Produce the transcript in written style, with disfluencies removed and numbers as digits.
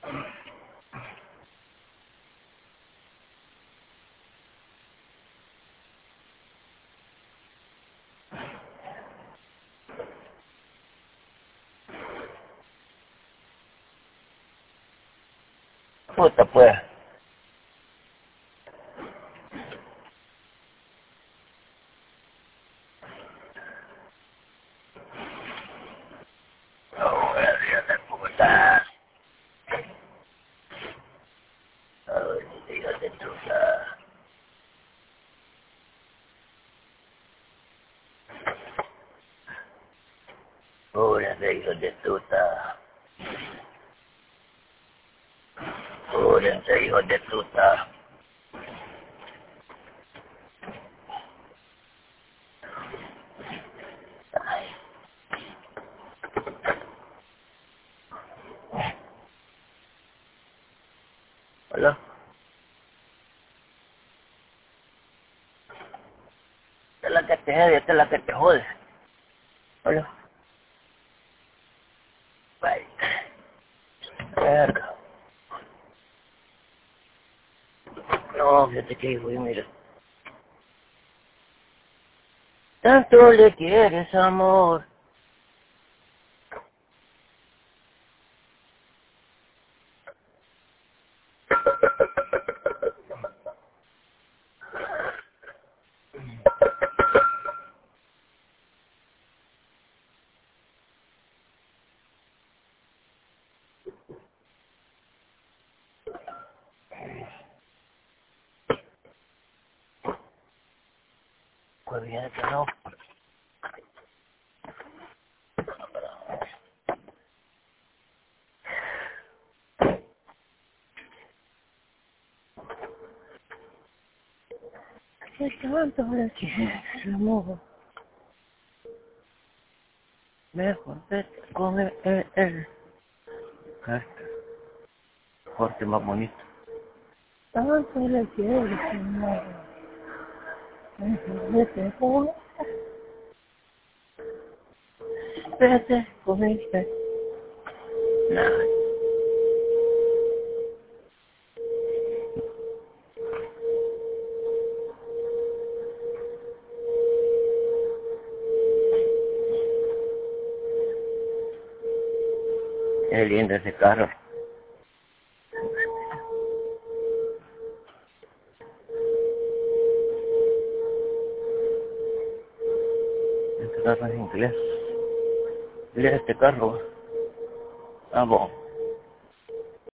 Puta pues. Oh, Dios de puta. Oh, Dios de puta. Órale, hijo de puta. Órale, hijo de puta. Ay. Hola. Esta es la que te jode, esta es la que te jode. Hola. Bye. Verga. No, fíjate que güey, mira. Tanto le quieres, amor. Pues bien que no. Que tanto le quieres, amor. Mejor vete con el corte más bonito. Tanto le quieres, amor. Mejor vete con vete con este. Nada. Es lindo ese carro. Este carro es inglés. Mira este carro. Ah, bueno.